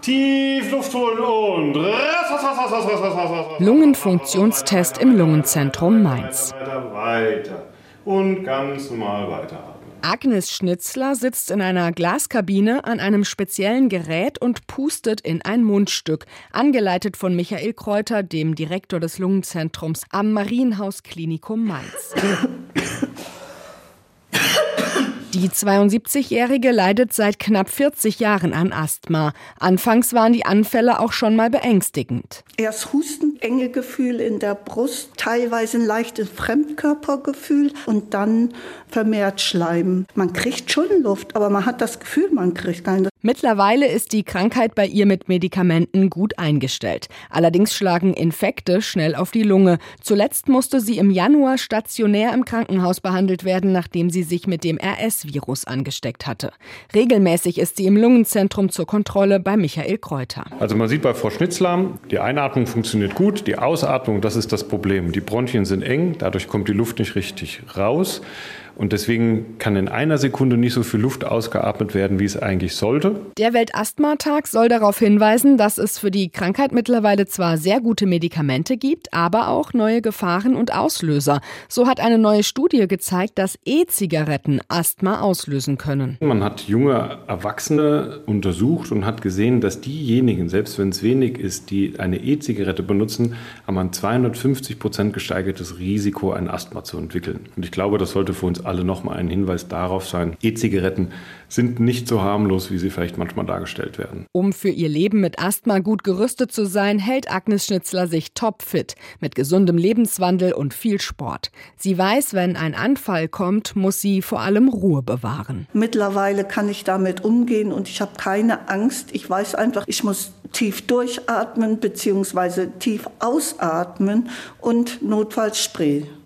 Tief Luft holen und Lungenfunktionstest im Lungenzentrum Mainz. Weiter und ganz normal weiteratmen. Agnes Schnitzler sitzt in einer Glaskabine an einem speziellen Gerät und pustet in ein Mundstück, angeleitet von Michael Kräuter, dem Direktor des Lungenzentrums am Marienhaus Klinikum Mainz. Die 72-Jährige leidet seit knapp 40 Jahren an Asthma. Anfangs waren die Anfälle auch schon mal beängstigend. Erst Husten, enge Gefühl in der Brust, teilweise ein leichtes Fremdkörpergefühl und dann vermehrt Schleim. Man kriegt schon Luft, aber man hat das Gefühl, man kriegt keine. Mittlerweile ist die Krankheit bei ihr mit Medikamenten gut eingestellt. Allerdings schlagen Infekte schnell auf die Lunge. Zuletzt musste sie im Januar stationär im Krankenhaus behandelt werden, nachdem sie sich mit dem RS-Virus angesteckt hatte. Regelmäßig ist sie im Lungenzentrum zur Kontrolle bei Michael Kräuter. Also man sieht bei Frau Schnitzler, die Einatmung funktioniert gut, die Ausatmung, das ist das Problem. Die Bronchien sind eng, dadurch kommt die Luft nicht richtig raus. Und deswegen kann in einer Sekunde nicht so viel Luft ausgeatmet werden, wie es eigentlich sollte. Der Weltasthmatag soll darauf hinweisen, dass es für die Krankheit mittlerweile zwar sehr gute Medikamente gibt, aber auch neue Gefahren und Auslöser. So hat eine neue Studie gezeigt, dass E-Zigaretten Asthma auslösen können. Man hat junge Erwachsene untersucht und hat gesehen, dass diejenigen, selbst wenn es wenig ist, die eine E-Zigarette benutzen, haben ein 250% gesteigertes Risiko, ein Asthma zu entwickeln. Und ich glaube, das sollte für uns alle nochmal ein Hinweis darauf sein, E-Zigaretten sind nicht so harmlos, wie sie vielleicht manchmal dargestellt werden. Um für ihr Leben mit Asthma gut gerüstet zu sein, hält Agnes Schnitzler sich topfit, mit gesundem Lebenswandel und viel Sport. Sie weiß, wenn ein Anfall kommt, muss sie vor allem Ruhe bewahren. Mittlerweile kann ich damit umgehen und ich habe keine Angst. Ich weiß einfach, ich muss tief durchatmen bzw. tief ausatmen und notfalls Spray.